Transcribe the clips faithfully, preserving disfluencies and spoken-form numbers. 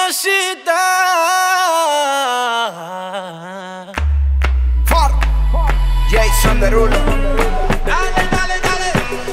mamacita. Far, Jason Derulo. Dale, dale, dale.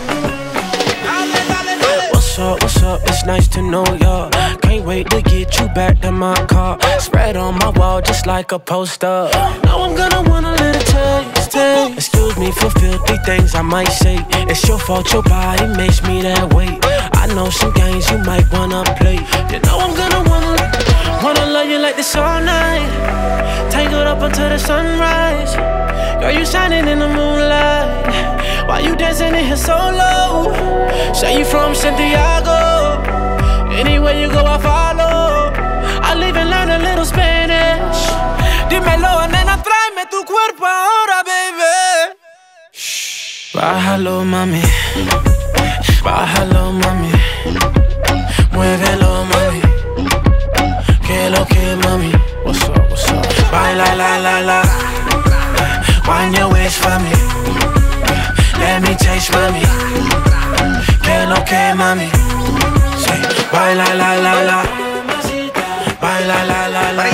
Dale, dale, dale. What's up, what's up? It's nice to know ya. Can't wait to get you back to my car. Spread on my wall just like a poster. Now I'm gonna want a little taste, taste. Excuse me for filthy things I might say. It's your fault, your body makes me that way. I know some games you might wanna play. You know I'm gonna wanna, wanna love you like this all night. Tangled up until the sunrise. Girl, you shining in the moonlight. Why you dancing in here so low? Say you from Santiago. Anywhere you go, I follow. I'll even learn a little Spanish. Dímelo, nena, tráeme tu cuerpo ahora, baby. Shh. Bájalo, mami. Bájalo, mami. Muévelo, mami. Que lo que, mami. What's up, what's up? Baila, la, la, la. Wind your waist for me. Let me taste, mami. Que lo que, mami. Say, baila, la, la, la. Baila, la, la, la.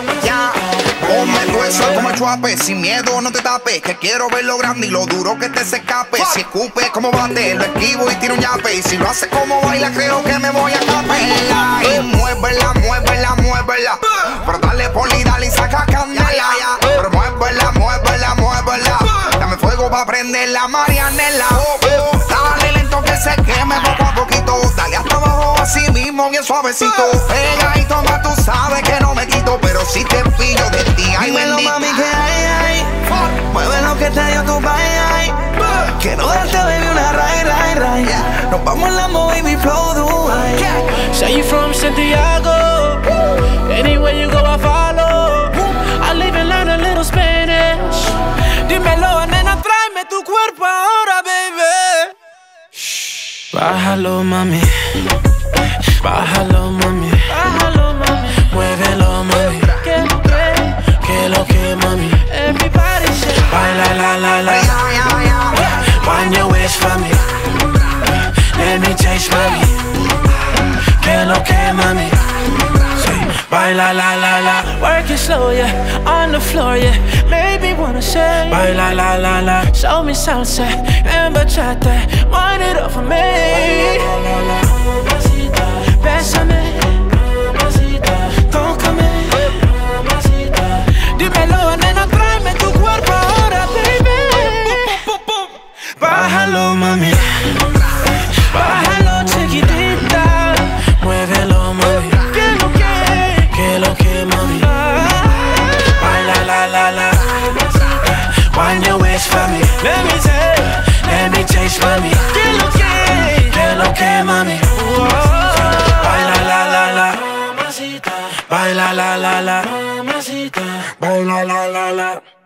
Ponme tu eso como el chuape, sin miedo no te tapes. Que quiero ver lo grande y lo duro que te se escape. Si escupe como bate, lo esquivo y tiro un yape. Y si lo hace como baila, creo que me voy a capela. Y muévela, muévela, muévela. Pero dale poli, dale y saca candela. Pero muévela, muévela, muévela. Dame fuego pa' prender la Marianela. Dale lento que se queme poco a poquito. Dale hasta abajo así mismo, bien suavecito. Pega y toma, tú sabes que no me quito. Pero si te pillo de ti, ay dímelo, bendita. mami, que hay, hay. Mueve lo que te dio tu bye, ay. Quiero darte, baby, una ray, ray, ray. Nos vamos en Lambo, baby, flow Dubai. Say you from Santiago. Anywhere you go, I follow. I'll even learn a little Spanish. Dímelo, nena, tráeme tu cuerpo ahora, baby. Shh. Bájalo, mami. Bájalo, mami. Bájalo, mami. Muévelo, mami. Que lo que, que lo que, mami. Everybody say, baila, la, la, la. Wind your waist for me. Let me taste, mami. Que lo que, mami. Say, baila, la, la, la. Work it slow, yeah. On the floor, yeah. Maybe wanna say, baila, la, la, la. Show me salsa and bachata. Wind it up for me. Bésame. Tócame. Dímelo, nena, tráeme tu cuerpo ahora, baby. Bájalo, mami. Bájalo, chiquitita. Muévelo, mami. Que lo que, que lo que, mami. Baila, la, la, la. Wind your waist for me. Let me say, let me taste, mami. Que lo que, que lo que, mami. Baila, la, la, la. Baila, la, la, la. Baila, la, la, la.